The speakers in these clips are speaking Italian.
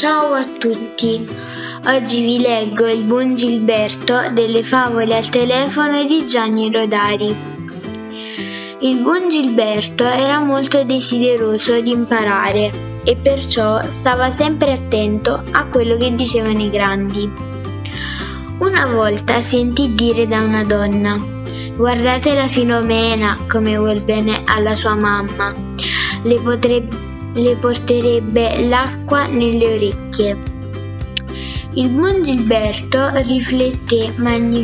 Ciao a tutti, oggi vi leggo Il buon Gilberto delle favole al telefono di Gianni Rodari. Il buon Gilberto era molto desideroso di imparare e perciò stava sempre attento a quello che dicevano i grandi. Una volta sentì dire da una donna: «Guardate la Filomena come vuol bene alla sua mamma, le porterebbe l'acqua nelle orecchie». Il buon Gilberto rifletté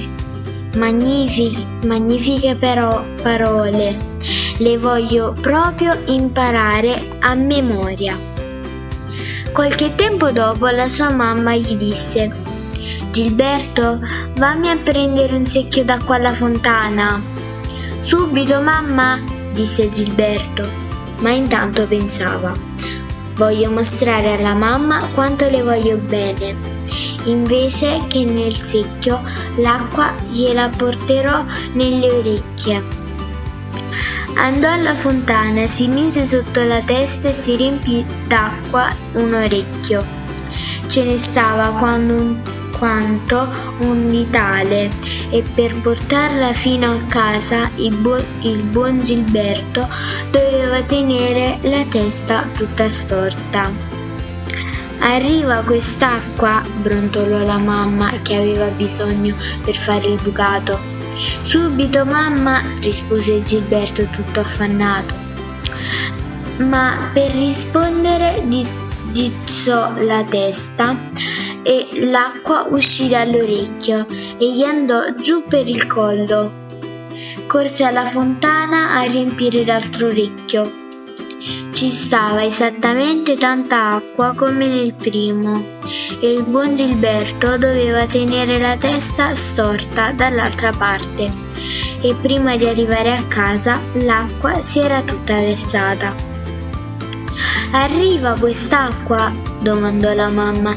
magnifiche parole, le voglio proprio imparare a memoria. Qualche tempo dopo la sua mamma gli disse: «Gilberto, vammi a prendere un secchio d'acqua alla fontana». «Subito, mamma», disse Gilberto, ma intanto pensava: «Voglio mostrare alla mamma quanto le voglio bene. Invece che nel secchio, l'acqua gliela porterò nelle orecchie». Andò alla fontana, si mise sotto la testa e si riempì d'acqua un orecchio. Ce ne stava quanto un ditale, e per portarla fino a casa il buon Gilberto doveva tenere la testa tutta storta. «Arriva quest'acqua», brontolò la mamma, che aveva bisogno per fare il bucato. «Subito, mamma», rispose Gilberto tutto affannato. Ma per rispondere dizzò la testa e l'acqua uscì dall'orecchio e gli andò giù per il collo. Corse alla fontana a riempire l'altro orecchio. Ci stava esattamente tanta acqua come nel primo e il buon Gilberto doveva tenere la testa storta dall'altra parte, e prima di arrivare a casa l'acqua si era tutta versata. «Arriva quest'acqua?» domandò la mamma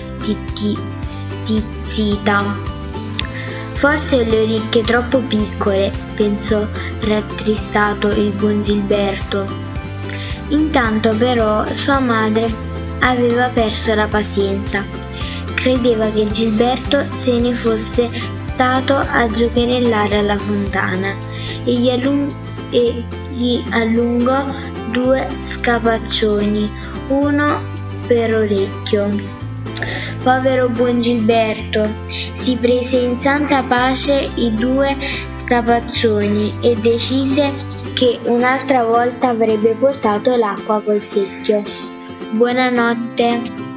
stizzita. «Forse ho le orecchie troppo piccole», pensò rattristato il buon Gilberto. Intanto però sua madre aveva perso la pazienza. Credeva che Gilberto se ne fosse stato a giocherellare alla fontana e gli allungò 2 scapaccioni, uno per orecchio. Povero buon Gilberto, si prese in santa pace i 2 scapaccioni e decise che un'altra volta avrebbe portato l'acqua col secchio. Buonanotte.